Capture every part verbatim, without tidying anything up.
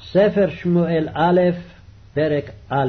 ספר שמואל א', פרק א'.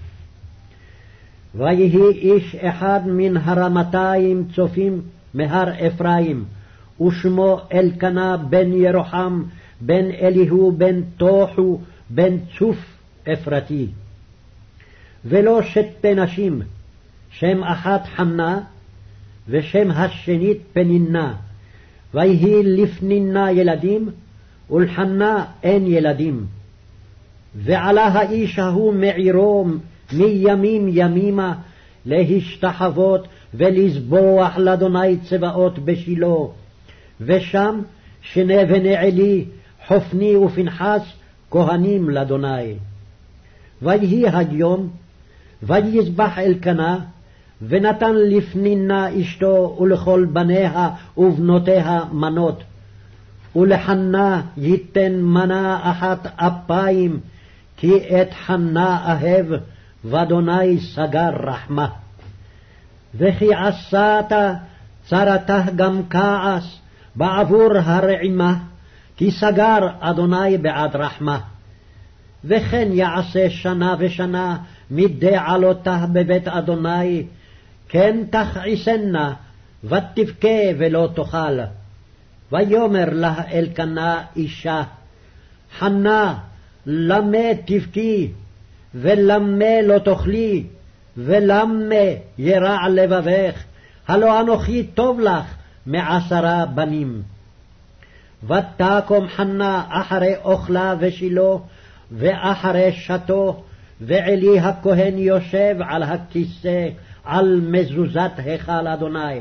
ויהי איש אחד מן הרמתיים צופים מהר אפרים, ושמו אלקנה בן ירוחם, בן אליהו, בן תוחו, בן צוף אפרתי. ולו שתי נשים, שם אחת חנה, ושם השנית פנינה. ויהי לפנינה ילדים, ולחנה אין ילדים. ועלה האיש ההוא מעירו מימים ימימה להשתחוות ולזבוח לאדוני צבאות בשילה, ושם שני בני עלי חופני ופנחס כהנים לאדוני. ויהי היום, ויזבח אלקנה, ונתן לפנינה אשתו ולכל בניה ובנותיה מנות, ולחנה ייתן מנה אחת אפיים, כי את חנה אהב, ואדוני סגר רחמה. וכי עשתה צרתה גם כעס בעבור הרעימה, כי סגר אדוני בעד רחמה. וכן יעשה שנה ושנה מדי עלותה בבית אדוני, כן תכעסנה ותבכה ולא תאכל. ויאמר לה אלקנה אישה, חנה, למה תבכי, ולמה לא תאכלי, ולמה ירע לבבך, הלא אנוכי טוב לך מעשרה בנים. ותקום חנה אחרי אוכלה ושילה, ואחרי שתו, ועלי הכהן יושב על הכיסא על מזוזת היכל אדוני.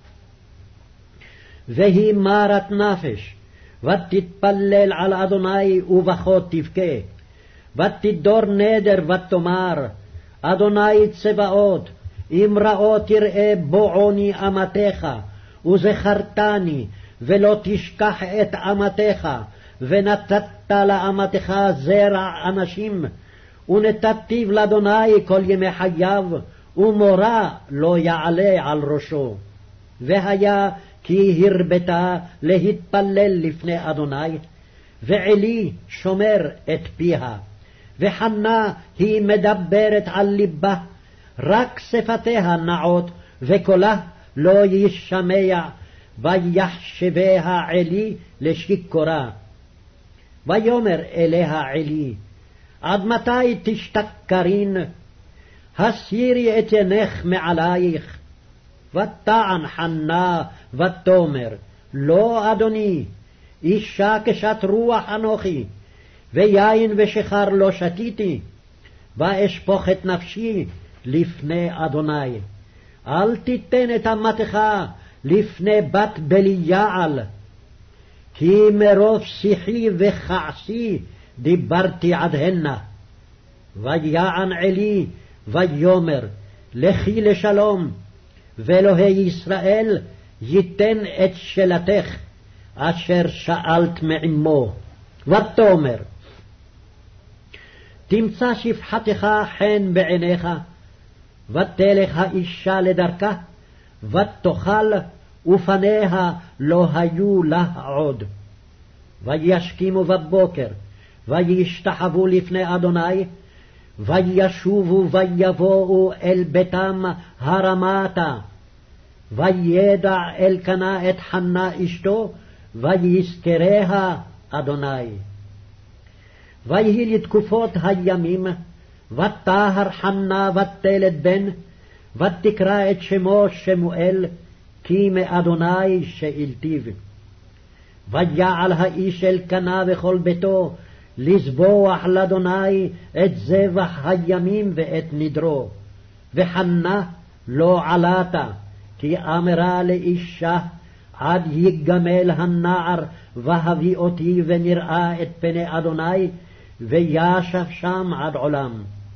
והיא מרת נפש, ותתפלל על אדוני ובכה תבכה, ותדור נדר ותאמר, אדוני צבאות, אם ראו תראה בועוני אמתך, וזכרתני, ולא תשכח את אמתך, ונתת לאמתך זרע אנשים, ונתתיו לאדוני כל ימי חייו, ומורה לא יעלה על ראשו. והיה כי הרבתה להתפלל לפני אדוני, ועלי שומר את פיה, וחנה היא מדברת על ליבה, רק שפתיה נעות, וקולה לא ישמע, ויחשביה עלי לשיכורה. ויאמר אליה עלי, עד מתי תשתכרין? הסירי את עינך מעלייך. ותען חנה ותאמר, לא אדוני, אישה קשת רוח אנוכי, ויין ושכר לא שתיתי, ואשפוך את נפשי לפני אדוני. אל תיתן את אמתך לפני בת בליעל, כי מרוב שיחי וכעסי דיברתי עד הנה. ויען עלי ויאמר, לכי לשלום, ואלוהי ישראל ייתן את שאלתך אשר שאלת מעמו. ותאמר, תמצא שפחתך חן בעיניך, ותלך האישה לדרכה, ותאכל, ופניה לא היו לה עוד. וישכימו בבוקר, וישתחוו לפני אדוני, וישובו ויבואו אל ביתם הרמתה. וידע אלקנה את חנה אשתו, ויזכריה אדוני. ויהי לתקופות הימים, ותהר חנה ותלד בן, ותקרא את שמו שמואל, כי מאדוני שאלתיו. ויעל האיש אלקנה וכל ביתו, לזבוח לאדוני את זבח הימים ואת נדרו. וחנה לא עלתה, כי אמרה לאישה, עד יגמל הנער, והביא אותי ונראה את פני אדוני, וישב שם עד עולם.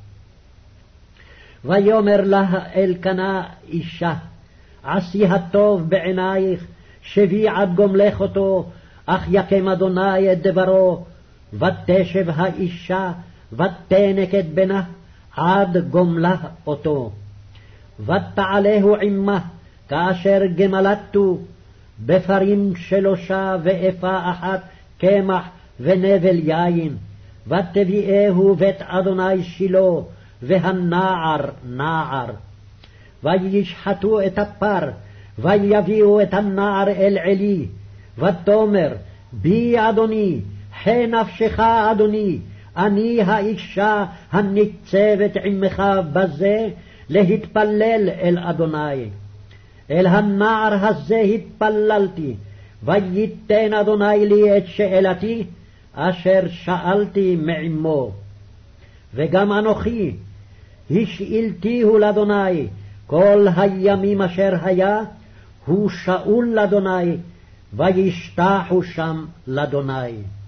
ויאמר לה אלקנה אישה, עשי הטוב בעינייך, שבי עד גומלך אותו, אך יקם אדוני את דברו. ותשב האישה, ותנק את בנה, עד גומלה אותו. ותעלהו עמה, כאשר גמלתו, בפרים שלושה ואפה אחת קמח ונבל יין, ותביאהו בית אדוני שילה, והנער נער. וישחטו את הפר, ויביאו את הנער אל עלי, ותאמר, בי אדוני, חי נפשך אדוני, אני האישה הניצבת עמך בזה, להתפלל אל אדוני. אל הנער הזה התפללתי, וייתן אדוני לי את שאלתי, אשר שאלתי מעמו. וגם אנוכי, השאלתיהו לאדוני, כל הימים אשר היה, הוא שאול לאדוני, וישתחו שם לאדוני.